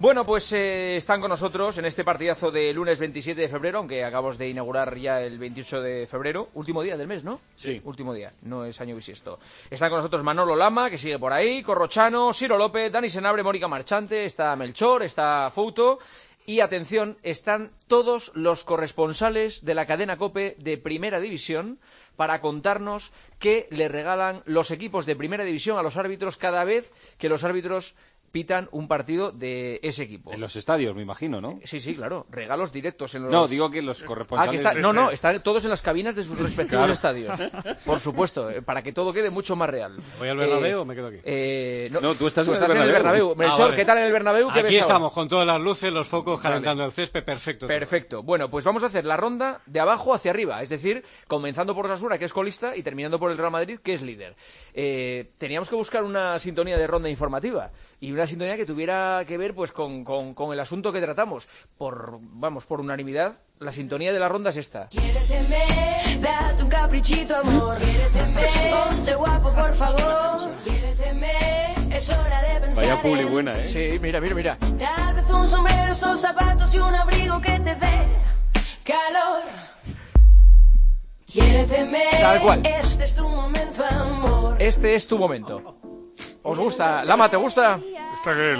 Bueno, pues están con nosotros en este partidazo de lunes 27 de febrero, aunque acabamos de inaugurar ya el 28 de febrero. Último día del mes, ¿no? Sí. Último día, no es año bisiesto. Están con nosotros Manolo Lama, que sigue por ahí, Corrochano, Ciro López, Dani Senabre, Mónica Marchante, está Melchor, está Fouto. Y atención, están todos los corresponsales de la cadena COPE de Primera División para contarnos qué le regalan los equipos de Primera División a los árbitros cada vez que los árbitros pitan un partido de ese equipo. En los estadios, me imagino, ¿no? Sí, claro. Regalos directos en los... No, digo que los corresponsales... Están todos en las cabinas de sus respectivos estadios. Por supuesto, para que todo quede mucho más real. ¿Voy al Bernabéu o me quedo aquí? No, tú estás en el Bernabéu. Melchor, vale. ¿qué tal en el Bernabéu? Aquí estamos, con todas las luces, los focos, calentando el césped, perfecto. Perfecto. Bueno, pues vamos a hacer la ronda de abajo hacia arriba. Es decir, comenzando por Osasuna, que es colista, y terminando por el Real Madrid, que es líder. Teníamos que buscar una sintonía de ronda informativa. Y una sintonía que tuviera que ver pues con el asunto que tratamos. Por unanimidad, la sintonía de la ronda es esta. Quiéreteme, date un caprichito, amor. Quiéreteme, ponte guapo, por favor. Quiéreteme, es hora de pensar. Vaya publi buena, ¿eh? Sí, mira. Tal vez un sombrero, esos zapatos y un abrigo que te dé calor. Quiéreteme, tal cual. Este es tu momento, amor. Este es tu momento. ¿Os gusta? Lama, ¿te gusta? ¿Esta qué es?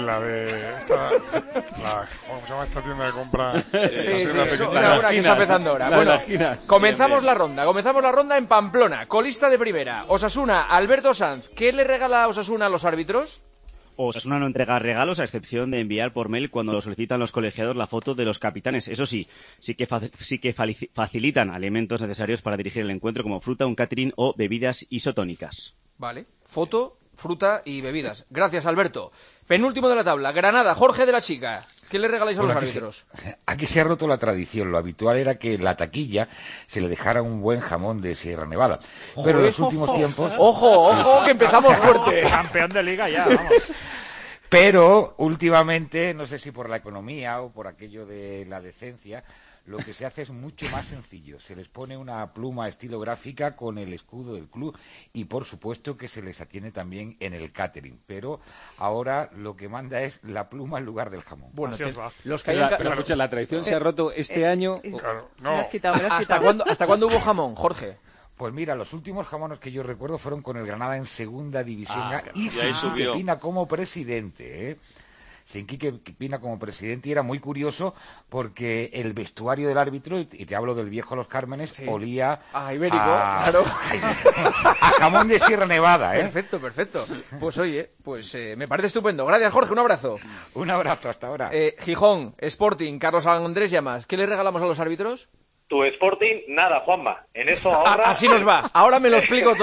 ¿Cómo se llama esta tienda de compra? Sí, una una que está empezando ahora. Bueno, comenzamos la ronda en Pamplona, colista de primera. Osasuna, Alberto Sanz. ¿Qué le regala Osasuna a los árbitros? Osasuna no entrega regalos, a excepción de enviar por mail cuando lo solicitan los colegiados la foto de los capitanes. Eso sí que facilitan alimentos necesarios para dirigir el encuentro, como fruta, un catering o bebidas isotónicas. Vale, foto, fruta y bebidas. Gracias, Alberto. Penúltimo de la tabla, Granada, Jorge de la Chica. ¿Qué le regaláis a los árbitros? Aquí se ha roto la tradición. Lo habitual era que en la taquilla se le dejara un buen jamón de Sierra Nevada. Pero en los últimos tiempos... ¡Ojo, que empezamos fuerte! Campeón de liga ya, vamos. Pero últimamente, no sé si por la economía o por aquello de la decencia, lo que se hace es mucho más sencillo. Se les pone una pluma estilográfica con el escudo del club y, por supuesto, que se les atiende también en el catering. Pero ahora lo que manda es la pluma en lugar del jamón. Bueno, pero escucha, la tradición se ha roto este año. Claro, no. ¿Hasta cuándo hubo jamón, Jorge? Pues mira, los últimos jamones que yo recuerdo fueron con el Granada en Segunda División y ahí sin Quique Pina como presidente, ¿eh? Sin Quique Pina como presidente, y era muy curioso porque el vestuario del árbitro, y te hablo del viejo Los Cármenes, olía ibérico, claro. a jamón de Sierra Nevada, ¿eh? Perfecto. Pues oye, me parece estupendo. Gracias, Jorge, un abrazo. Un abrazo, hasta ahora. Gijón, Sporting, Carlos Andrés Llamas. ¿Qué le regalamos a los árbitros? Tu Sporting, nada, Juanma. En eso ahora... Así nos va. Ahora me lo explico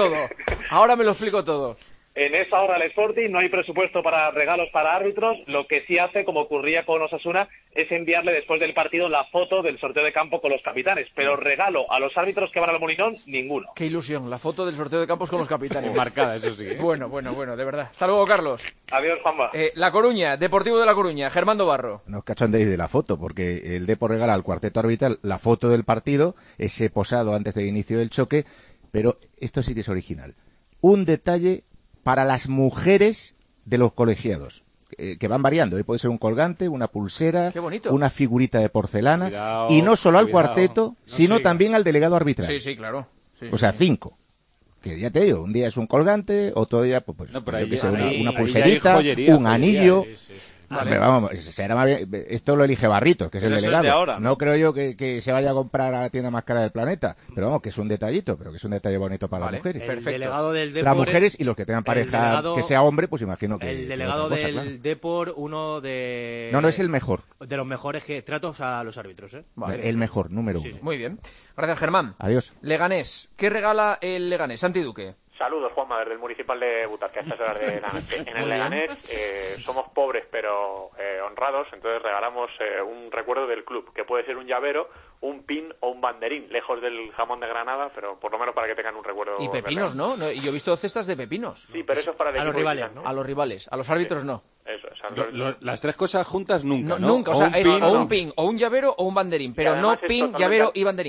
todo. En esa hora el Sporting no hay presupuesto para regalos para árbitros. Lo que sí hace, como ocurría con Osasuna, es enviarle después del partido la foto del sorteo de campo con los capitanes. Pero regalo a los árbitros que van al Molinón, ninguno. Qué ilusión, la foto del sorteo de campos con los capitanes. Marcada, eso sí, ¿eh? Bueno, de verdad. Hasta luego, Carlos. Adiós, Juanma. La Coruña, Deportivo de La Coruña, Germán Dobarro. No os cachondéis de la foto, porque el Depor regala al cuarteto arbitral la foto del partido, ese posado antes del inicio del choque, pero esto sí que es original. Un detalle para las mujeres de los colegiados, que van variando, puede ser un colgante, una pulsera, una figurita de porcelana, y no solo al cuarteto, sino también al delegado arbitral. Sí, claro. O sea, 5. Que ya te digo, un día es un colgante, otro día una pulserita, un anillo. Sí. Vale. Pero vamos, será más bien, esto lo elige Barritos, que es el delegado. De ahora, ¿no? creo yo que se vaya a comprar a la tienda más cara del planeta, pero vamos, que es un detallito, pero que es un detalle bonito para las mujeres. El delegado del Depor, las mujeres y los que tengan pareja que sea hombre, pues imagino que... El delegado del Depor, uno de... No es el mejor. De los mejores que tratos a los árbitros, ¿eh? Vale. El mejor, número 1. Sí. Muy bien. Gracias, Germán. Adiós. Leganés. ¿Qué regala el Leganés? Santi Duque. Saludos, Juanma, desde el Municipal de Butarque a estas horas de la noche. En el Leganés somos pobres pero honrados, entonces regalamos un recuerdo del club, que puede ser un llavero, un pin o un banderín, lejos del jamón de Granada, pero por lo menos para que tengan un recuerdo. Y pepinos, ¿no? Y yo he visto cestas de pepinos. Sí, pero eso es para el a los rivales, ¿no? A los rivales, a los árbitros no. Eso, las tres cosas juntas nunca, ¿no? Nunca, o sea, es o un pin, o un llavero o un banderín, pero no pin, llavero y banderín.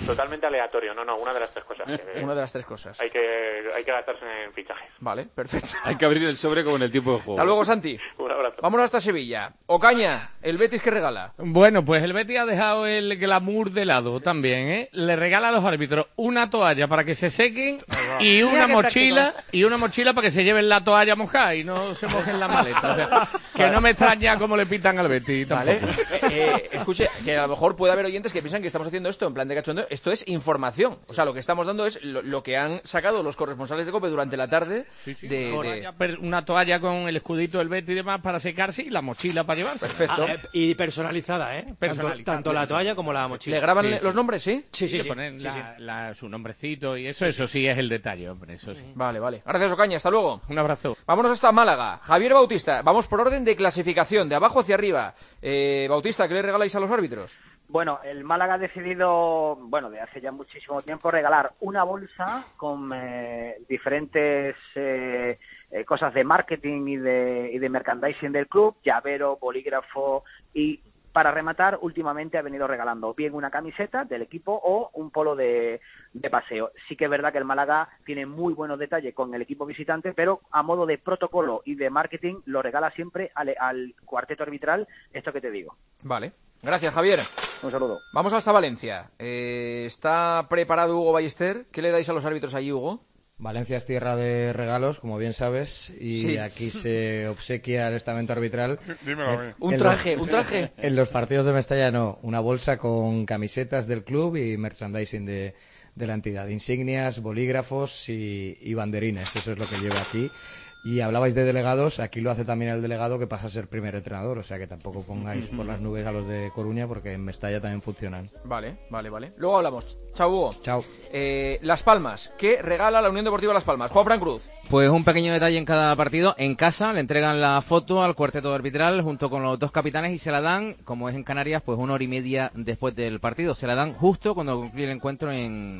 Totalmente aleatorio, no, una de las tres cosas. Una de las tres cosas. Hay que gastarse en fichajes. Vale, perfecto. Hay que abrir el sobre como en el tipo de juego. Hasta luego, Santi. Un abrazo. Vámonos hasta Sevilla. Ocaña, el Betis que regala. Bueno, pues el Betis ha dejado el glamour de lado también, ¿eh? Le regala a los árbitros una toalla para que se sequen y una mochila para que se lleven la toalla mojada y no se mojen la maleta. O sea, que no me extraña cómo le pitan al Betis tampoco. Vale. Escuche, que a lo mejor puede haber oyentes que piensan que estamos haciendo esto en plan de cachondeo. Esto es información. O sea, lo que estamos dando es lo que han sacado los corresponsales de COPE durante la tarde. Una toalla con el escudito del Betis y demás para secarse y la mochila para llevarse. Perfecto. Y personalizada, ¿eh? Tanto la toalla como la mochila. ¿Le graban los nombres, sí? Sí. Le ponen su nombrecito y eso sí es el detalle, hombre, eso sí. Vale. Gracias, Ocaña, hasta luego. Un abrazo. Vámonos hasta Málaga. Javier Bautista, vamos por orden de clasificación, de abajo hacia arriba. Bautista, ¿qué le regaláis a los árbitros? Bueno, el Málaga ha decidido, de hace ya muchísimo tiempo, regalar una bolsa con diferentes cosas de marketing y de merchandising del club, llavero, bolígrafo y... Para rematar, últimamente ha venido regalando bien una camiseta del equipo o un polo de paseo. Sí que es verdad que el Málaga tiene muy buenos detalles con el equipo visitante, pero a modo de protocolo y de marketing lo regala siempre al cuarteto arbitral, esto que te digo. Vale. Gracias, Javier. Un saludo. Vamos hasta Valencia. ¿Está preparado Hugo Ballester? ¿Qué le dais a los árbitros allí, Hugo? Valencia es tierra de regalos, como bien sabes, y aquí se obsequia el estamento arbitral. Dímelo a mí. Un traje. En los partidos de Mestalla no, una bolsa con camisetas del club y merchandising de la entidad, insignias, bolígrafos y banderines, eso es lo que lleva aquí. Y hablabais de delegados, aquí lo hace también el delegado que pasa a ser primer entrenador, o sea que tampoco pongáis por las nubes a los de Coruña porque en Mestalla también funcionan. Vale. Luego hablamos. Chao, Hugo. Chao. Las Palmas, ¿qué regala la Unión Deportiva Las Palmas? Juan Fran Cruz. Pues un pequeño detalle en cada partido. En casa le entregan la foto al cuarteto arbitral junto con los dos capitanes y se la dan, como es en Canarias, pues 1 hora y media después del partido. Se la dan justo cuando concluye el encuentro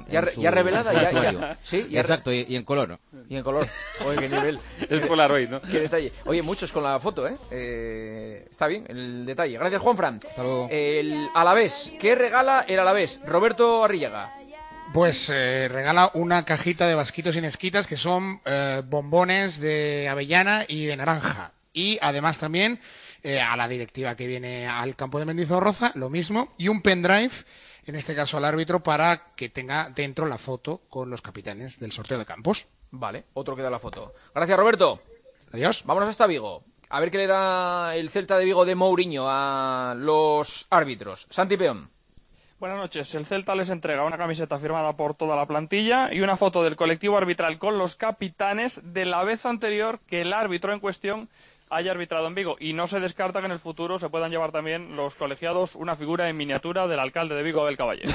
ya revelada, ya. Sí, exacto, y en color. Y en color. Oye, qué nivel. El Polaroid, ¿no? Qué detalle. Oye, muchos con la foto, ¿eh? Está bien el detalle. Gracias, Juanfran. Hasta luego. El Alavés. ¿Qué regala el Alavés? Roberto Arrillaga. Pues regala una cajita de vasquitos y nesquitas que son bombones de avellana y de naranja. Y además también a la directiva que viene al campo de Mendizorroza, lo mismo. Y un pendrive, en este caso al árbitro, para que tenga dentro la foto con los capitanes del sorteo de campos. Vale, otro que da la foto. Gracias, Roberto. Adiós. Vámonos hasta Vigo. A ver qué le da el Celta de Vigo de Mourinho a los árbitros. Santi Peón. Buenas noches. El Celta les entrega una camiseta firmada por toda la plantilla y una foto del colectivo arbitral con los capitanes de la vez anterior que el árbitro en cuestión haya arbitrado en Vigo. Y no se descarta que en el futuro se puedan llevar también los colegiados una figura en miniatura del alcalde de Vigo, Abel Caballero.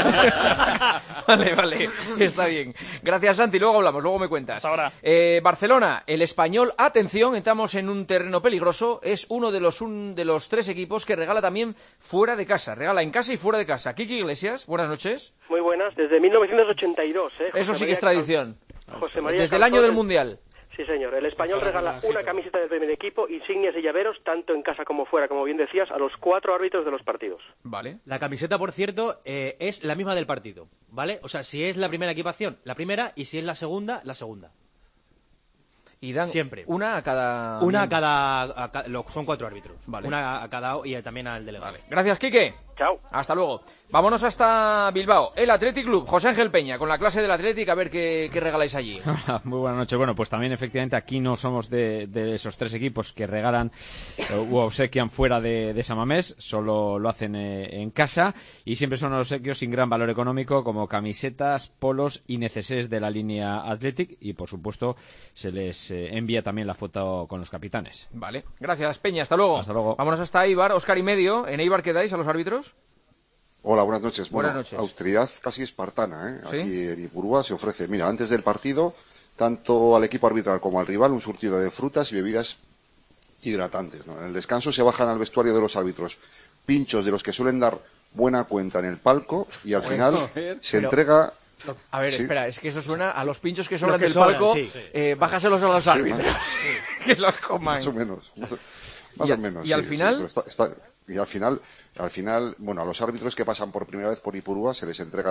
Vale, está bien. Gracias, Santi. Luego hablamos, luego me cuentas. Ahora. Barcelona, el Español, atención, entramos en un terreno peligroso. Es uno de los 3 equipos que regala también fuera de casa. Regala en casa y fuera de casa. Kiki Iglesias, buenas noches. Muy buenas, desde 1982. Eso sí que es tradición. José María desde el año del Mundial. Sí, señor. El Español regala una camiseta del primer equipo, insignias y llaveros, tanto en casa como fuera, como bien decías, a los 4 árbitros de los partidos. Vale. La camiseta, por cierto, es la misma del partido, ¿vale? O sea, si es la primera equipación, la primera, y si es la segunda, la segunda. Y dan siempre una a cada... Una a cada... son 4 árbitros. Vale. Una a cada y también al delegado. Vale. Gracias, Quique. Chao. Hasta luego. Vámonos hasta Bilbao. El Athletic Club. José Ángel Peña, con la clase del Athletic, a ver qué regaláis allí. Hola, muy buenas noches. Bueno, pues también efectivamente aquí no somos de esos 3 equipos que regalan u obsequian fuera de San Mamés, solo lo hacen en casa y siempre son obsequios sin gran valor económico como camisetas, polos y necesés de la línea Athletic y por supuesto se les envía también la foto con los capitanes. Vale, gracias Peña, hasta luego. Hasta luego. Vámonos hasta Eibar, Óscar y medio. ¿En Eibar qué dais a los árbitros? Hola, buenas noches. Buenas noches. Austeridad casi espartana, ¿eh? ¿Sí? Aquí en Ipurúa se ofrece, mira, antes del partido, tanto al equipo arbitral como al rival, un surtido de frutas y bebidas hidratantes, ¿no? En el descanso se bajan al vestuario de los árbitros pinchos de los que suelen dar buena cuenta en el palco y al final se entrega... A ver, ¿sí? Espera, es que eso suena a los pinchos que sobran que del sobran, palco, sí. Bájaselos a los árbitros. Que los coman. Más o menos. Más o menos. ¿Y al final? Y al final Al final, bueno, a los árbitros que pasan por primera vez por Ipurúa se les entrega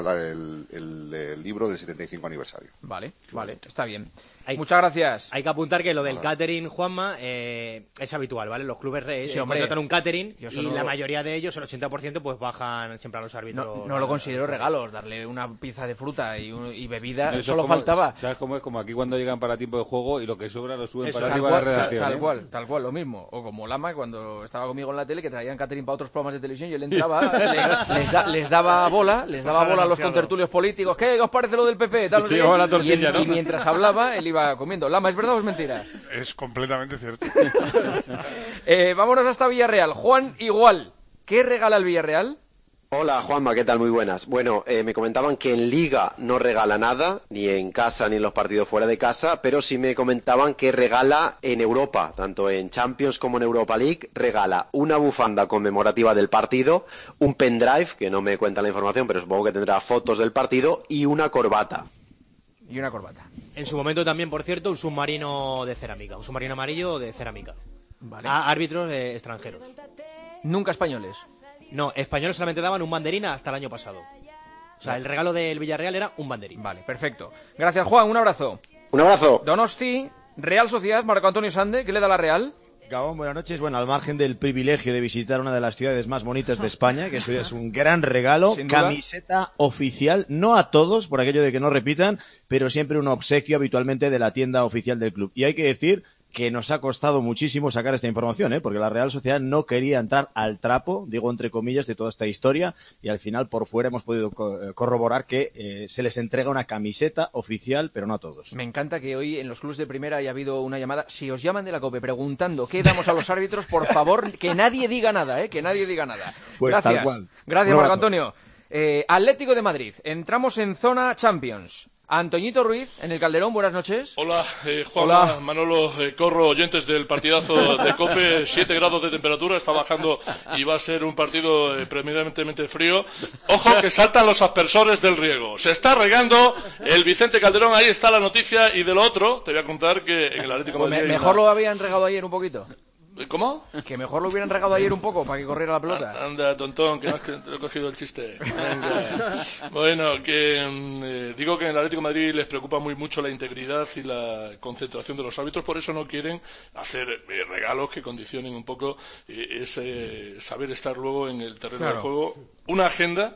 el libro del 75 aniversario. Vale, está bien. Muchas gracias. Hay que apuntar que lo del catering, Juanma, es habitual, ¿vale? Los clubes contratan un catering y la mayoría de ellos, el 80%, pues bajan siempre a los árbitros. No lo considero regalos, darle una pieza de fruta y bebida, Eso solo faltaba. ¿Sabes cómo es? Como aquí cuando llegan para tiempo de juego y lo que sobra lo suben para arriba a la redacción. Tal cual, lo mismo. O como Lama, cuando estaba conmigo en la tele, que traían catering para otros programas de televisión y él entraba, les daba bola a los contertulios políticos. ¿Qué os parece lo del PP? Tal, sí, la tortilla, y mientras hablaba, él iba comiendo. Lama, ¿es verdad o es mentira? Es completamente cierto. Vámonos hasta Villarreal. Juan Igual, ¿qué regala el Villarreal? Hola Juanma, ¿qué tal? Muy buenas. Bueno, me comentaban que en Liga no regala nada, ni en casa ni en los partidos fuera de casa, pero sí me comentaban que regala en Europa, tanto en Champions como en Europa League, regala una bufanda conmemorativa del partido, un pendrive, que no me cuenta la información, pero supongo que tendrá fotos del partido, y una corbata. En su momento también, por cierto, un submarino de cerámica, un submarino amarillo de cerámica. Vale. A árbitros extranjeros. Nunca españoles. No, españoles solamente daban un banderín hasta el año pasado. O sea, el regalo del Villarreal era un banderín. Vale, perfecto. Gracias, Juan, un abrazo. Un abrazo. Donosti, Real Sociedad, Marco Antonio Sande, ¿qué le da la Real? Gabón, buenas noches. Bueno, al margen del privilegio de visitar una de las ciudades más bonitas de España, que esto es un gran regalo, camiseta oficial, no a todos, por aquello de que no repitan, pero siempre un obsequio habitualmente de la tienda oficial del club. Y hay que decir que nos ha costado muchísimo sacar esta información, porque la Real Sociedad no quería entrar al trapo, digo entre comillas, de toda esta historia, y al final por fuera hemos podido corroborar que se les entrega una camiseta oficial, pero no a todos. Me encanta que hoy en los clubes de primera haya habido una llamada. Si os llaman de la COPE preguntando qué damos a los árbitros, por favor, que nadie diga nada, que nadie diga nada. Pues gracias. Tal cual. Gracias, Marco Antonio. Atlético de Madrid, entramos en zona Champions. Antoñito Ruiz, en el Calderón, buenas noches. Hola, Juanma, Manolo, Corro, oyentes del partidazo de COPE, 7 grados de temperatura, está bajando y va a ser un partido preeminentemente frío. Ojo que saltan los aspersores del riego, se está regando el Vicente Calderón, ahí está la noticia, y de lo otro, te voy a contar que en el Atlético de Madrid... Mejor lo habían regado ayer un poquito. ¿Cómo? Que mejor lo hubieran regado ayer un poco para que corriera la pelota. Anda, tontón, que no he cogido el chiste. Venga. Bueno, que digo que en el Atlético de Madrid les preocupa muy mucho la integridad y la concentración de los árbitros, por eso no quieren hacer regalos que condicionen un poco ese saber estar luego en el terreno del juego. Una agenda,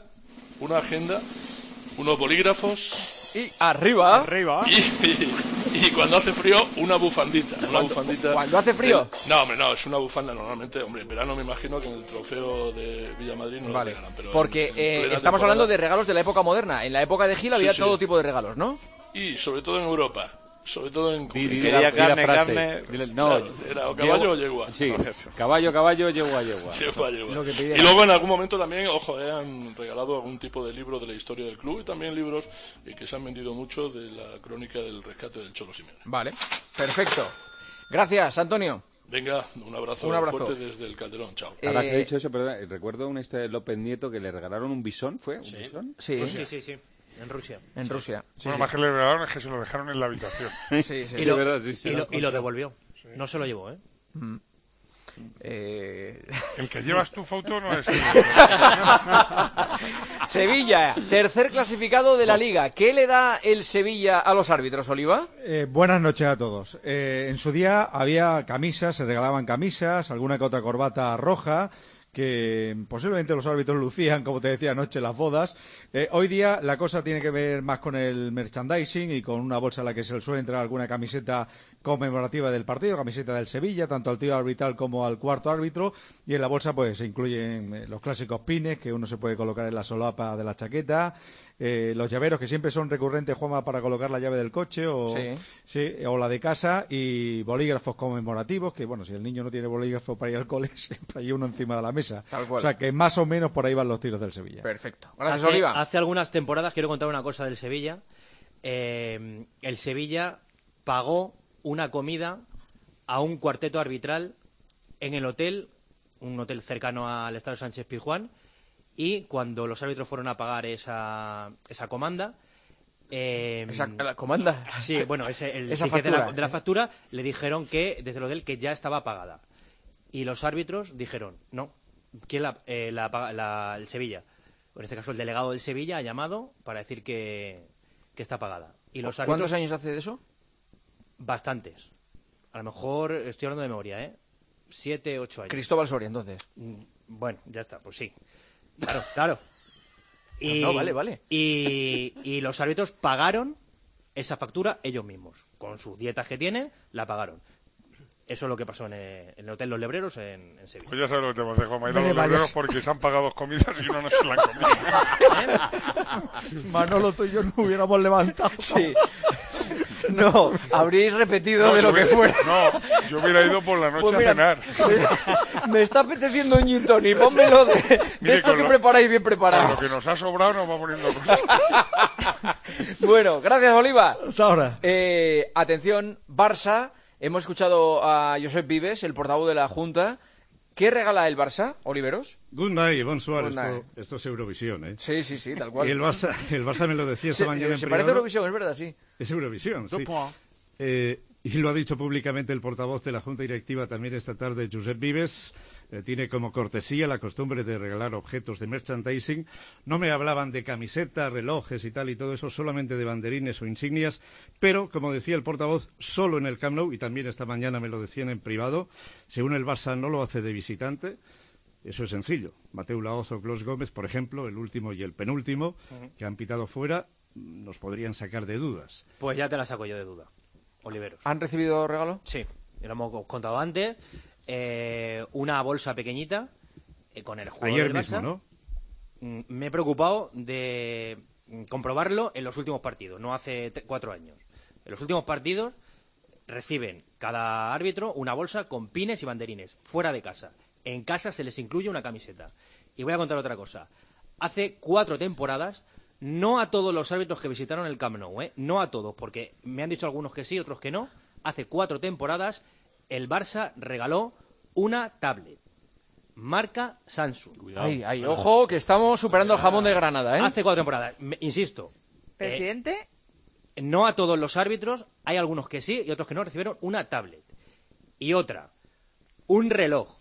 unos bolígrafos... Y arriba. Y cuando hace frío, una bufandita. ¿Cuando hace frío? No, hombre, no, es una bufanda normalmente. Hombre, en verano me imagino que en el trofeo de Villamadrid no lo regalan. Pero porque estamos hablando de regalos de la época moderna. En la época de Gil había todo tipo de regalos, ¿no? Y sobre todo en Europa. Sobre todo en... Quería carne. No, ¿era o caballo o yegua? Sí, caballo, yegua. Y luego en algún momento también, ojo, han regalado algún tipo de libro de la historia del club y también libros que se han vendido mucho de la crónica del rescate del Cholo Simeone. Vale, perfecto. Gracias, Antonio. Venga, un abrazo fuerte desde el Calderón, chao. Ahora que he dicho eso, perdón, recuerdo una historia de López Nieto que le regalaron un bisón, ¿fue? ¿Un bisón? Sí. En Rusia. Bueno, más que le regalaron es que se lo dejaron en la habitación. Y lo devolvió. Sí. No se lo llevó, El que llevas tu foto no es... Sevilla, tercer clasificado de la Liga. ¿Qué le da el Sevilla a los árbitros, Oliva? Buenas noches a todos. En su día había camisas, se regalaban camisas, alguna que otra corbata roja, que posiblemente los árbitros lucían, como te decía anoche, las bodas. Hoy día la cosa tiene que ver más con el merchandising y con una bolsa en la que se le suele entrar alguna camiseta conmemorativa del partido, camiseta del Sevilla, tanto al tío arbitral como al cuarto árbitro, y en la bolsa pues se incluyen los clásicos pines que uno se puede colocar en la solapa de la chaqueta, los llaveros que siempre son recurrentes, Juanma, para colocar la llave del coche o la de casa, y bolígrafos conmemorativos, que bueno, si el niño no tiene bolígrafo para ir al cole, siempre hay uno encima de la mesa. O sea que más o menos por ahí van los tiros del Sevilla. Perfecto. Gracias, Oliva. Hace algunas temporadas, quiero contar una cosa del Sevilla. El Sevilla pagó una comida a un cuarteto arbitral en el hotel, un hotel cercano al Estadio Sánchez Pizjuán, y cuando los árbitros fueron a pagar esa comanda... ¿La comanda? Sí, bueno, el ticket de la factura, le dijeron que desde el hotel que ya estaba pagada. Y los árbitros dijeron, no, el Sevilla. En este caso, el delegado del Sevilla ha llamado para decir que está pagada. Y los árbitros, ¿cuántos años hace de eso? Bastantes. A lo mejor, estoy hablando de memoria, 7, 8 años. Cristóbal Soria, entonces. Bueno, ya está, pues sí. Claro. Y, no, vale. Y los árbitros pagaron esa factura ellos mismos. Con sus dietas que tienen, la pagaron. Eso es lo que pasó en el Hotel Los Lebreros en Sevilla. Pues ya sabes lo que te vas a dejar, ir a los lebreros porque se han pagado comidas y uno no se la han comido. Manolo, tú y yo no hubiéramos levantado. Sí. No, habríais repetido de lo que fuera. No, yo hubiera ido por la noche Pues mira, a cenar. Me está apeteciendo un gin tonic, pónmelo de esto que preparáis bien preparado. Lo que nos ha sobrado nos va poniendo cosas. Bueno, gracias, Oliva. Hasta ahora. Atención, Barça. Hemos escuchado a Josep Vives, el portavoz de la Junta. ¿Qué regala el Barça, Oliveros? Good night, bonsoir. Good night. Esto es Eurovisión, ¿eh? Sí, tal cual. Y el Barça me lo decía esta mañana en se privado. parece a Eurovisión, es verdad, sí. Es Eurovisión, sí. Y lo ha dicho públicamente el portavoz de la Junta Directiva también esta tarde, Josep Vives. Tiene como cortesía la costumbre de regalar objetos de merchandising. No me hablaban de camisetas, relojes y tal y todo eso, solamente de banderines o insignias, pero, como decía el portavoz, solo en el Camp Nou, y también esta mañana me lo decían en privado, según el Barça no lo hace de visitante. Eso es sencillo. Mateu Laoz o Clos Gómez, por ejemplo, el último y el penúltimo, que han pitado fuera, nos podrían sacar de dudas. Pues ya te la saco yo de duda, Oliveros. ¿Han recibido regalo? Sí, ya lo hemos contado antes. Una bolsa pequeñita con el jugador ayer del Barça. mismo, ¿no? Me he preocupado de comprobarlo en los últimos partidos, no hace 4 años. En los últimos partidos reciben cada árbitro una bolsa con pines y banderines, fuera de casa. En casa se les incluye una camiseta. Y voy a contar otra cosa. Hace 4 temporadas, no a todos los árbitros que visitaron el Camp Nou, no a todos, porque me han dicho algunos que sí, otros que no. Hace 4 temporadas el Barça regaló una tablet. Marca Samsung. Ay, ojo, que estamos superando el jamón de Granada, ¿eh? Hace 4 temporadas. Insisto. ¿Presidente? No a todos los árbitros, hay algunos que sí y otros que no, recibieron una tablet. Y otra, un reloj.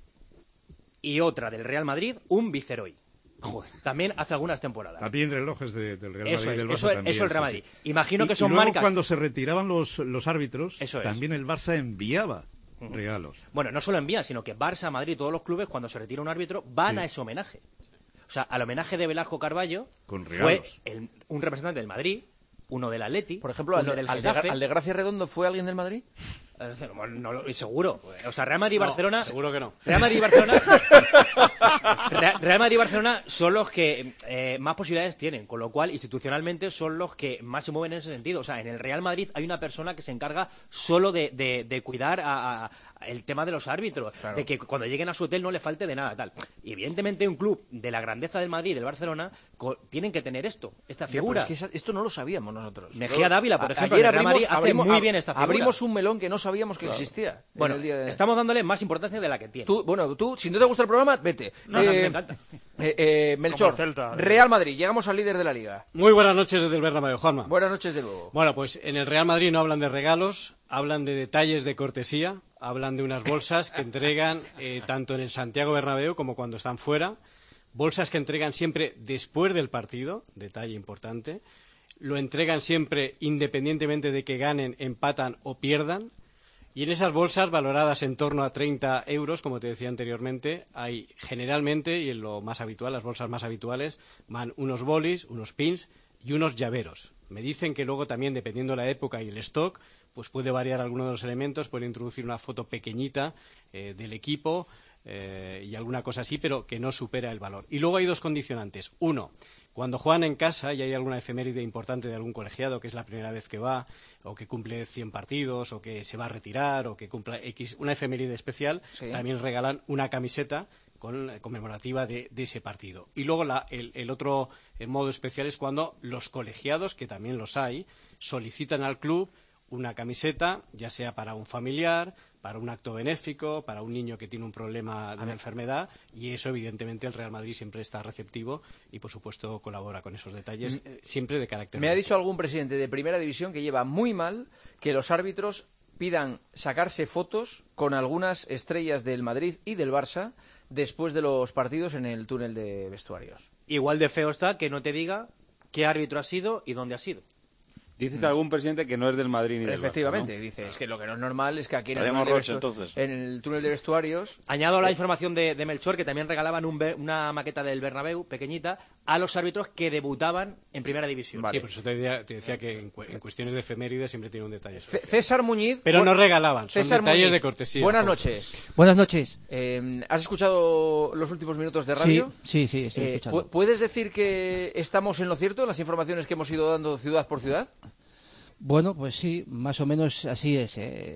Y otra del Real Madrid, un Viceroy. También hace algunas temporadas. También relojes del Real Madrid y del Barça eso también. Eso el Real Madrid. Sí. Imagino que son y luego, marcas. Cuando se retiraban los árbitros, eso también el Barça enviaba regalos. Bueno, no solo envían, sino que Barça, Madrid, todos los clubes, cuando se retira un árbitro, van a ese homenaje. O sea, al homenaje de Velasco Carballo fue un representante del Madrid, uno del Atleti, por ejemplo, uno del Getafe. ¿Al de Gracia Redondo fue alguien del Madrid? No, seguro. O sea, Real Madrid y Barcelona. Seguro que no. Real Madrid y Barcelona son los que más posibilidades tienen, con lo cual institucionalmente son los que más se mueven en ese sentido. O sea, en el Real Madrid hay una persona que se encarga solo de cuidar el tema de los árbitros, claro, de que cuando lleguen a su hotel no le falte de nada, tal. Y evidentemente un club de la grandeza del Madrid y del Barcelona tienen que tener esta figura. Es que esto no lo sabíamos nosotros. Mejía Dávila, por ejemplo, ayer en el Real Madrid hace muy bien esta figura. Abrimos un melón que no sabíamos que existía. Bueno, en el día de... estamos dándole más importancia de la que tiene. Tú, si no te gusta el programa, vete. No, me encanta. Melchor, Real Madrid, llegamos al líder de la Liga. Muy buenas noches desde el Bernabéu, Juanma. Buenas noches de nuevo. Bueno, pues en el Real Madrid no hablan de regalos, hablan de detalles de cortesía, hablan de unas bolsas que entregan tanto en el Santiago Bernabéu como cuando están fuera, bolsas que entregan siempre después del partido, detalle importante, lo entregan siempre independientemente de que ganen, empatan o pierdan. Y en esas bolsas, valoradas en torno a 30 euros, como te decía anteriormente, hay generalmente, y en lo más habitual, las bolsas más habituales, van unos bolis, unos pins y unos llaveros. Me dicen que luego también, dependiendo de la época y el stock, pues puede variar alguno de los elementos, puede introducir una foto pequeñita del equipo y alguna cosa así, pero que no supera el valor. Y luego hay 2 condicionantes. Uno, cuando juegan en casa y hay alguna efeméride importante de algún colegiado que es la primera vez que va, o que cumple 100 partidos, o que se va a retirar, o que cumpla una efeméride especial, también regalan una camiseta conmemorativa de ese partido. Y luego el otro modo especial es cuando los colegiados, que también los hay, solicitan al club una camiseta, ya sea para un familiar, para un acto benéfico, para un niño que tiene un problema de una enfermedad, y eso evidentemente el Real Madrid siempre está receptivo y por supuesto colabora con esos detalles, siempre de carácter. Me ha dicho algún presidente de Primera División que lleva muy mal que los árbitros pidan sacarse fotos con algunas estrellas del Madrid y del Barça después de los partidos en el túnel de vestuarios. Igual de feo está que no te diga qué árbitro ha sido y dónde ha sido. Dices algún presidente que no es del Madrid ni del Efectivamente, Barça, ¿no? dice, es que lo que no es normal es que aquí en entonces. en el túnel de vestuarios... Añado la información de Melchor, que también regalaban una maqueta del Bernabéu, pequeñita, a los árbitros que debutaban en Primera División. Sí, por eso te decía que en cuestiones de efemérides siempre tiene un detalle. César Muñiz... Pero no regalaban, son César detalles Muñiz, de cortesía. Buenas noches. Buenas noches. ¿Has escuchado los últimos minutos de radio? Sí, estoy escuchando. ¿Puedes decir que estamos en lo cierto en las informaciones que hemos ido dando ciudad por ciudad? Bueno, pues sí, más o menos así es.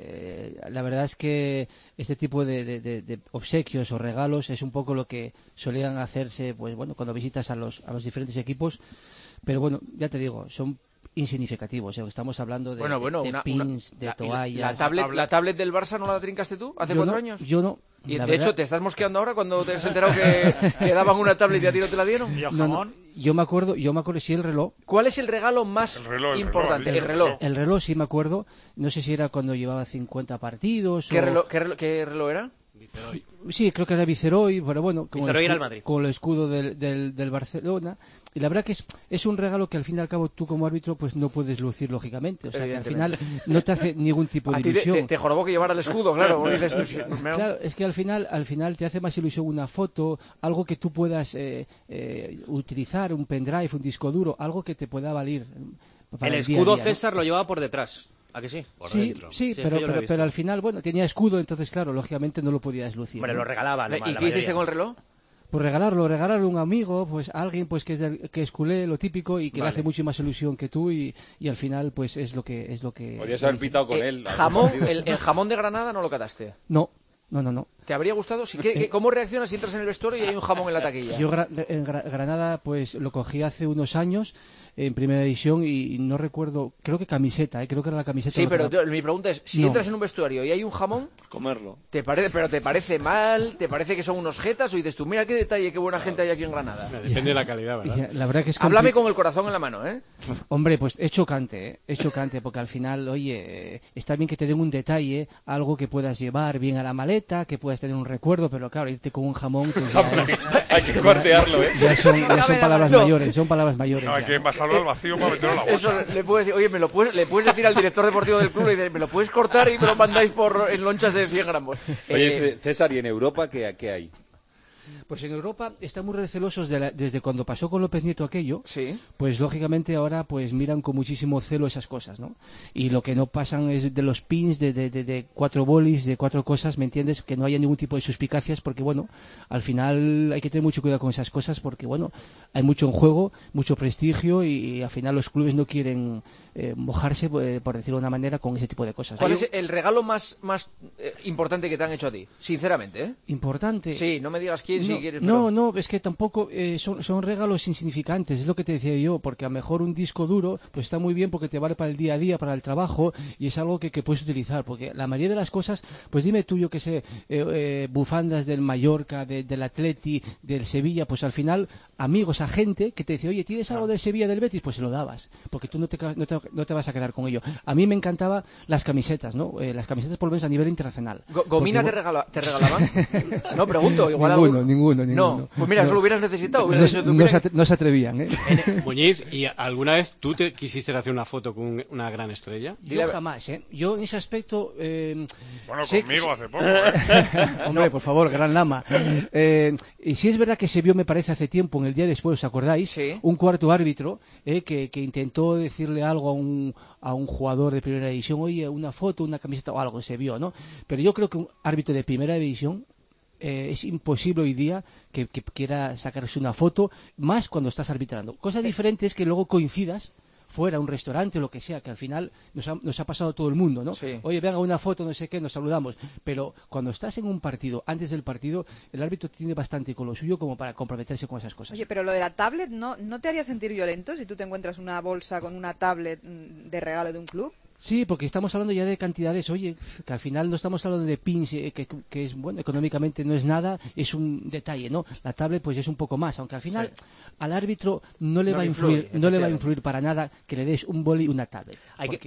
La verdad es que este tipo de obsequios o regalos es un poco lo que solían hacerse, pues bueno, cuando visitas a los diferentes equipos. Pero bueno, ya te digo, son insignificativos. Estamos hablando de pins, de toallas. ¿La tablet del Barça no la trincaste tú hace 4 años? Yo no. Y de hecho, ¿te estás mosqueando ahora cuando te has enterado que daban una tablet y a ti no te la dieron? ¿Y el jamón? No. Yo me acuerdo, sí, el reloj. ¿Cuál es el regalo más importante? El reloj. El reloj, sí me acuerdo. No sé si era cuando llevaba 50 partidos. ¿Qué reloj era? Viceroy. Sí, creo que era Viceroy, pero bueno, con el escudo del Barcelona. Y la verdad que es un regalo que al fin y al cabo tú como árbitro pues no puedes lucir lógicamente. O sea, que al final no te hace ningún tipo de ilusión. Te jorobó que llevara el escudo, claro. Porque dices, claro, es que al final te hace más ilusión una foto, algo que tú puedas utilizar, un pendrive, un disco duro, algo que te pueda valer. El escudo César lo llevaba por detrás. ¿A que sí? Sí, pero al final, bueno, tenía escudo, entonces, claro, lógicamente no lo podías lucir. Hombre, lo regalaban. ¿Y qué hiciste con el reloj? Pues regalarlo a un amigo, pues a alguien pues que es culé, lo típico, y que le hace mucho más ilusión que tú, y al final, pues es lo que... Podrías haber pitado con él. ¿El jamón de Granada no lo cataste? No. ¿Te habría gustado? ¿Cómo reaccionas si entras en el vestuario y hay un jamón en la taquilla? Yo en Granada pues lo cogí hace unos años en Primera División y no recuerdo, creo que camiseta, creo que era la camiseta. Sí, pero mi pregunta es, si entras en un vestuario y hay un jamón, comerlo. ¿Te parece mal? ¿Te parece que son unos jetas? ¿O dices tú, mira qué detalle, qué buena gente hay aquí en Granada? Depende de la calidad, ¿verdad? La verdad que es Háblame con el corazón en la mano, ¿eh? Hombre, pues es chocante, porque al final, oye, está bien que te den un detalle, algo que puedas llevar bien a la maleta, que puedas tener un recuerdo, pero claro, irte con un jamón, pues hay que cortearlo, ¿eh? Ya son palabras mayores, No, hay que envasarlo al vacío para meterlo en la bolsa. Eso le puedes decir, oye, le puedes decir al director deportivo del club, me lo puedes cortar y me lo mandáis en lonchas de 100 gramos. Oye, César, ¿y en Europa qué hay? Pues en Europa están muy recelosos desde cuando pasó con López Nieto aquello, sí. Pues lógicamente ahora pues miran con muchísimo celo esas cosas, ¿no? Y lo que no pasan es de los pins, de 4 bolis, de 4 cosas, ¿me entiendes? Que no haya ningún tipo de suspicacias, porque bueno, al final hay que tener mucho cuidado con esas cosas, porque bueno, hay mucho en juego, mucho prestigio y al final los clubes no quieren mojarse, por decirlo de una manera, con ese tipo de cosas. ¿Cuál es el regalo más importante que te han hecho a ti? Sinceramente, ¿eh? ¿Importante? Sí, no me digas quién. No, es que tampoco son regalos insignificantes, es lo que te decía yo, porque a lo mejor un disco duro pues está muy bien porque te vale para el día a día, para el trabajo, y es algo que puedes utilizar, porque la mayoría de las cosas, pues dime tú, yo que sé, bufandas del Mallorca, del Atleti, del Sevilla, pues al final, amigos, a gente que te dice, oye, ¿tienes algo del Sevilla, del Betis? Pues se lo dabas, porque tú no te vas a quedar con ello. A mí me encantaba las camisetas, ¿no? Las camisetas por lo menos a nivel internacional. ¿Gomina te regalaban? No, pregunto, igual Ninguno. No, pues mira, eso lo hubieras necesitado. No se atrevían, ¿eh? Muñiz, ¿y alguna vez tú te quisiste hacer una foto con una gran estrella? Yo jamás, ¿eh? Yo en ese aspecto... conmigo hace poco, ¿eh? Hombre, por favor, gran lama. Y sí es verdad que se vio, me parece, hace tiempo, en el día después, ¿os acordáis? Sí. Un cuarto árbitro que intentó decirle algo a un jugador de Primera División, oye, una foto, una camiseta o algo, se vio, ¿no? Pero yo creo que un árbitro de Primera División... es imposible hoy día que quiera sacarse una foto, más cuando estás arbitrando. Cosa diferente es que luego coincidas fuera, un restaurante o lo que sea, que al final nos ha pasado a todo el mundo, ¿no? Sí. Oye, venga una foto, no sé qué, nos saludamos. Pero cuando estás en un partido, antes del partido, el árbitro tiene bastante con lo suyo como para comprometerse con esas cosas. Oye, pero lo de la tablet, ¿no te haría sentir violento si tú te encuentras una bolsa con una tablet de regalo de un club? Sí, porque estamos hablando ya de cantidades, oye, que al final no estamos hablando de pins, que es, bueno, económicamente no es nada, es un detalle, ¿no? La tablet pues es un poco más, aunque al final al árbitro no le va a influir para nada que le des un boli y una tablet.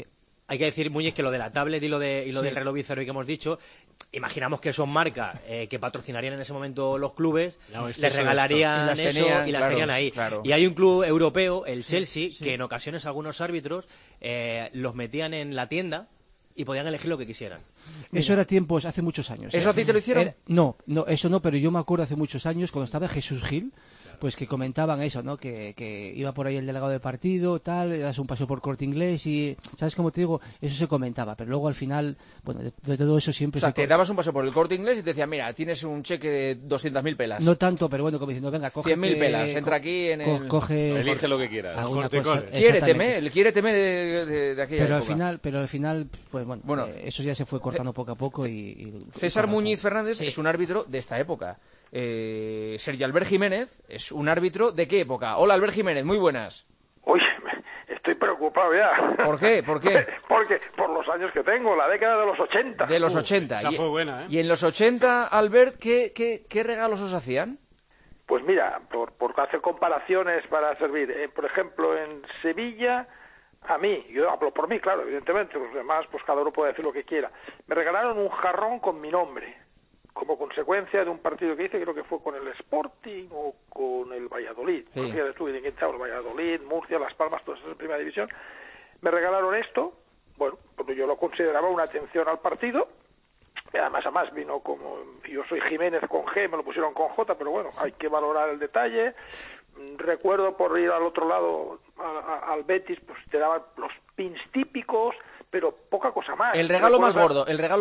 Hay que decir, Muñiz, que lo de la tablet y lo del reloj Viceroy que hemos dicho, imaginamos que son marcas que patrocinarían en ese momento los clubes, les regalarían y las tenían ahí. Claro. Y hay un club europeo, el Chelsea, que en ocasiones algunos árbitros los metían en la tienda y podían elegir lo que quisieran. Eso era tiempos, hace muchos años. ¿Eso a ti te lo hicieron? No, eso no, pero yo me acuerdo hace muchos años, cuando estaba Jesús Gil, pues que comentaban eso, ¿no? Que iba por ahí el delegado de partido, tal, das un paseo por Corte Inglés y, ¿sabes cómo te digo? Eso se comentaba, pero luego al final, bueno, de todo eso siempre... O sea, te dabas un paseo por el Corte Inglés y te decían, mira, tienes un cheque de 200.000 pelas. No tanto, pero bueno, como diciendo, venga, coge... 100.000 pelas, entra aquí en el... Elige lo que quieras. Quiéreteme de aquella época. Pero al final, pues bueno, eso ya se fue cortando poco a poco y César Muñiz Fernández es un árbitro de esta época. Sergio Albert Jiménez es un árbitro ¿de qué época? Hola, Albert Jiménez, muy buenas. Uy, estoy preocupado ya. ¿Por qué? Porque por los años que tengo, la década de los 80. De los 80. Esa fue buena, ¿eh? Y en los 80, Albert, ¿qué regalos os hacían? Pues mira, por hacer comparaciones para servir. Por ejemplo, en Sevilla, a mí, yo hablo por mí, claro, evidentemente, los demás, pues cada uno puede decir lo que quiera. Me regalaron un jarrón con mi nombre, como consecuencia de un partido que hice, creo que fue con el Sporting o con el Valladolid. Sí. Fíjate tú, el Valladolid, Murcia, Las Palmas, todas esas en primera división. Me regalaron esto, bueno, porque yo lo consideraba una atención al partido. Y además vino como, yo soy Jiménez con G, me lo pusieron con J, pero bueno, hay que valorar el detalle. Recuerdo por ir al otro lado, al Betis, pues te daban los pins típicos, pero poca cosa más. El regalo más gordo. El regalo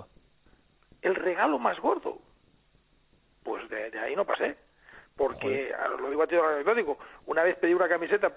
más gordo, pues de ahí no pasé, porque lo digo a título anecdótico, una vez pedí una camiseta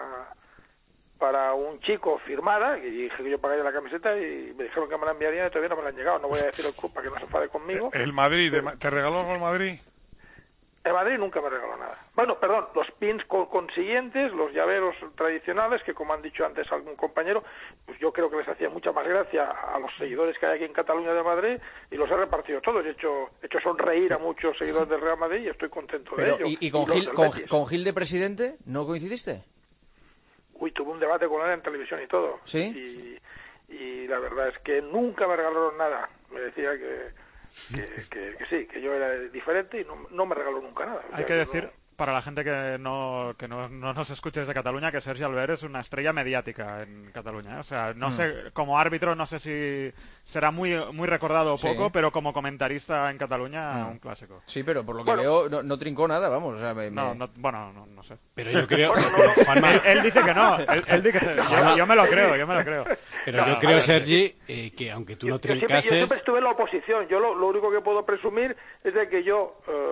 para un chico firmada, y dije que yo pagaría la camiseta y me dijeron que me la enviarían y todavía no me la han llegado. No voy a decir el club para que no se enfade conmigo. El Madrid, ¿te regaló algo el Madrid? El Madrid nunca me regaló nada. Bueno, perdón, los pins consiguientes, los llaveros tradicionales, que como han dicho antes algún compañero, pues yo creo que les hacía mucha más gracia a los seguidores que hay aquí en Cataluña de Madrid, y los he repartido todos. He hecho sonreír a muchos seguidores del Real Madrid y estoy contento de ello. ¿Y con Gil de presidente no coincidiste? Uy, tuve un debate con él en televisión y todo. ¿Sí? Y la verdad es que nunca me regalaron nada. Me decía que sí, que yo era diferente y no me regaló nunca nada. Hay que decir, para la gente que no nos escuche desde Cataluña, que Sergi Albert es una estrella mediática en Cataluña, ¿eh? O sea, no sé, como árbitro no sé si será muy recordado o poco, pero como comentarista en Cataluña, un clásico. Sí, pero por lo que veo no trincó nada, vamos. O sea, no sé. Pero yo creo... Él dice que no, él dice que yo me lo creo. Pero yo creo, Sergi, que aunque tú no trincases... Yo siempre estuve en la oposición. Yo lo único que puedo presumir es de que yo...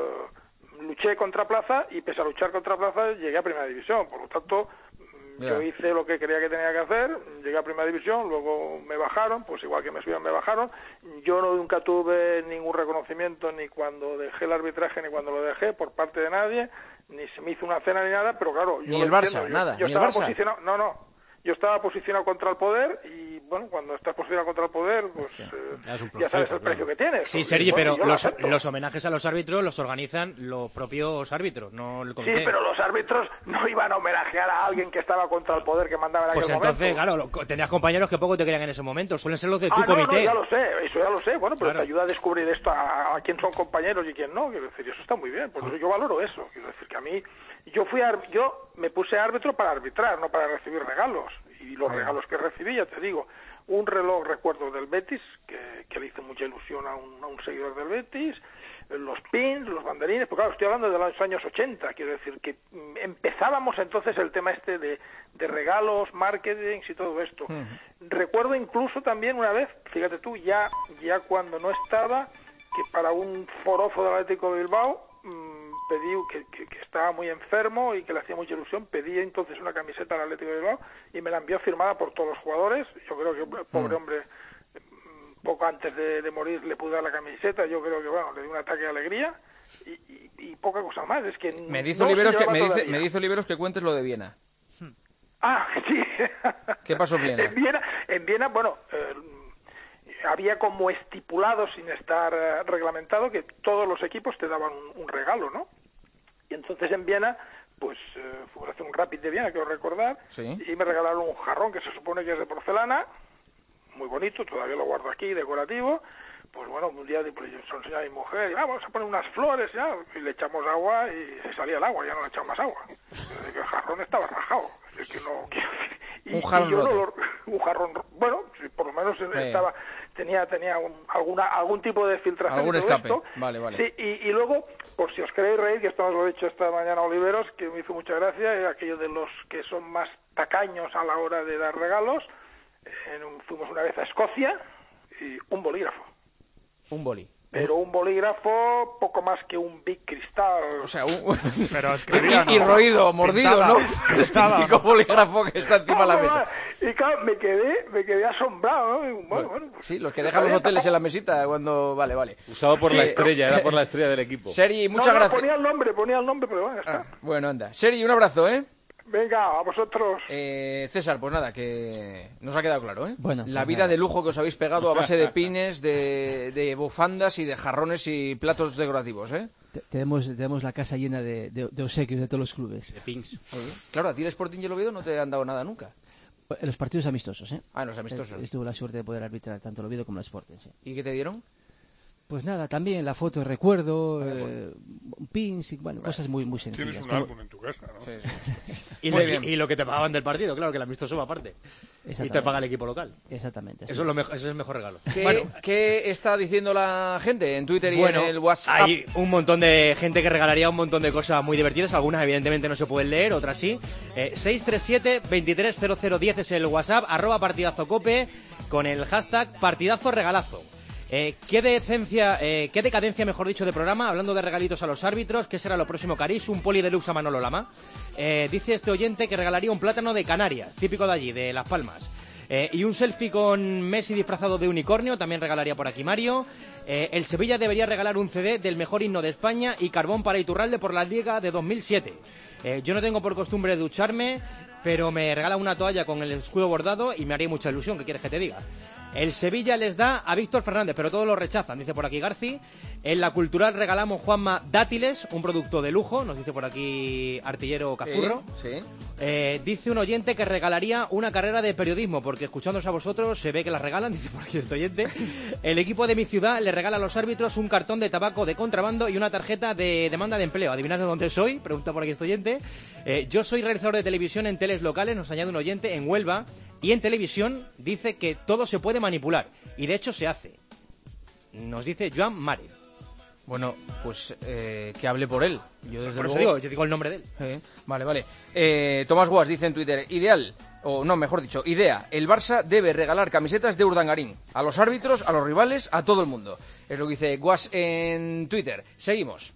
luché contra Plaza y pese a luchar contra Plaza llegué a Primera División, por lo tanto yo hice lo que creía que tenía que hacer, llegué a Primera División, luego me bajaron, pues igual que me subieron me bajaron. Yo nunca tuve ningún reconocimiento ni cuando dejé el arbitraje ni cuando lo dejé por parte de nadie, ni se me hizo una cena ni nada, pero claro, yo ni el Barça, nada, yo ni el Barça. Yo estaba posicionado contra el poder y, bueno, cuando estás posicionado contra el poder, pues ya sabes el precio que tienes. Sí, Sergi, pero los homenajes a los árbitros los organizan los propios árbitros, no el comité. Sí, pero los árbitros no iban a homenajear a alguien que estaba contra el poder que mandaba en aquel momento. Pues entonces, claro, tenías compañeros que poco te querían en ese momento, suelen ser los de tu comité. No, eso ya lo sé, bueno, pero te ayuda a descubrir esto, a quién son compañeros y quién no, quiero decir, eso está muy bien, pues yo valoro eso, quiero decir que a mí... Yo me puse árbitro para arbitrar, no para recibir regalos. Y los regalos que recibí, ya te digo, un reloj, recuerdo, del Betis, que le hizo mucha ilusión a un seguidor del Betis, los pins, los banderines, porque claro, estoy hablando de los años 80, quiero decir que empezábamos entonces el tema este de regalos, marketing y todo esto. Recuerdo incluso también una vez, fíjate tú, ya cuando no estaba, que para un forofo del Atlético de Bilbao, pedí que estaba muy enfermo y que le hacía mucha ilusión, pedí entonces una camiseta al Atlético de Bilbao y me la envió firmada por todos los jugadores. Yo creo que el pobre hombre, poco antes de morir le pude dar la camiseta, yo creo que le di un ataque de alegría y poca cosa más. Es que me dice Oliveros que cuentes lo de Viena. Ah, sí. ¿Qué pasó en Viena? En Viena, bueno... había como estipulado, sin estar reglamentado, que todos los equipos te daban un regalo, ¿no? Y entonces en Viena, pues fue a hacer un Rapid de Viena, quiero recordar, y me regalaron un jarrón que se supone que es de porcelana, muy bonito, todavía lo guardo aquí, decorativo. Pues bueno, un día pues, yo se lo enseñé a mi mujer, y vamos a poner unas flores ya, y le echamos agua y se salía el agua, ya no le echamos más agua. El jarrón estaba rajado. Es que no, un jarrón roto. Un jarrón, bueno, sí, por lo menos estaba, tenía algún tipo de filtración. Algún escape, esto. Vale. Sí, y luego, por si os queréis reír, que esto nos lo he dicho esta mañana Oliveros, que me hizo mucha gracia, es aquello de los que son más tacaños a la hora de dar regalos. Fuimos una vez a Escocia y un bolígrafo. Un boli. Pero un bolígrafo poco más que un Big Cristal. O sea, pero escribía, y roído, mordido, pintaba, ¿no? Pintaba, el típico bolígrafo que está encima de la mesa. Y claro, me quedé asombrado, ¿no? Bueno, sí, los que dejan los hoteles en la mesita cuando... Vale. Usado por la estrella, era por la estrella del equipo. Sergi, muchas gracias. Ponía el nombre, pero bueno, ya está. Bueno, anda. Sergi, un abrazo, ¿eh? Venga, a vosotros. César, pues nada, que nos ha quedado claro, ¿eh? Bueno, la pues vida nada. de lujo que os habéis pegado a base de pines, de bufandas y de jarrones y platos decorativos, ¿eh? Tenemos la casa llena de obsequios de todos los clubes. De pins. Claro, a ti el Sporting y el Oviedo no te han dado nada nunca. En los partidos amistosos, ¿eh? Ah, en los amistosos. Tuve la suerte de poder arbitrar tanto el Oviedo como el Sporting, sí. ¿Y qué te dieron? Pues nada, también la foto de recuerdo, pins y cosas muy sencillas. Tienes un álbum en tu casa, ¿no? Sí. Y lo que te pagaban del partido, claro, que el amistoso va aparte. Y te paga el equipo local. Exactamente. Eso es el mejor regalo. ¿Qué está diciendo la gente en Twitter y en el WhatsApp? Hay un montón de gente que regalaría un montón de cosas muy divertidas. Algunas evidentemente no se pueden leer, otras sí. 637-230010 es el WhatsApp, @partidazocope con el hashtag partidazorregalazo. ¿Qué decadencia, mejor dicho, de programa? Hablando de regalitos a los árbitros, ¿qué será lo próximo, Caris? Un poli deluxe a Manolo Lama. Dice este oyente que regalaría un plátano de Canarias, típico de allí, de Las Palmas. Y un selfie con Messi disfrazado de unicornio, también regalaría por aquí Mario. El Sevilla debería regalar un CD del mejor himno de España y carbón para Iturralde por la Liga de 2007. Yo no tengo por costumbre ducharme, pero me regala una toalla con el escudo bordado y me haría mucha ilusión, ¿qué quieres que te diga? El Sevilla les da a Víctor Fernández, pero todos lo rechazan, dice por aquí Garci. En la Cultural regalamos, Juanma, dátiles, un producto de lujo, nos dice por aquí Artillero Cazurro. Sí. Dice un oyente que regalaría una carrera de periodismo, porque escuchándonos a vosotros se ve que las regalan, dice por aquí este oyente. El equipo de mi ciudad le regala a los árbitros un cartón de tabaco de contrabando y una tarjeta de demanda de empleo. ¿Adivinad de dónde soy? Pregunta por aquí este oyente. Yo soy realizador de televisión en teles locales, nos añade un oyente, en Huelva. Y en televisión dice que todo se puede manipular. Y de hecho se hace. Nos dice Joan Mare. Bueno, pues que hable por él. Yo desde por eso luego... yo digo el nombre de él. Vale. Tomás Guas dice en Twitter, idea, el Barça debe regalar camisetas de Urdangarín. A los árbitros, a los rivales, a todo el mundo. Es lo que dice Guas en Twitter. Seguimos.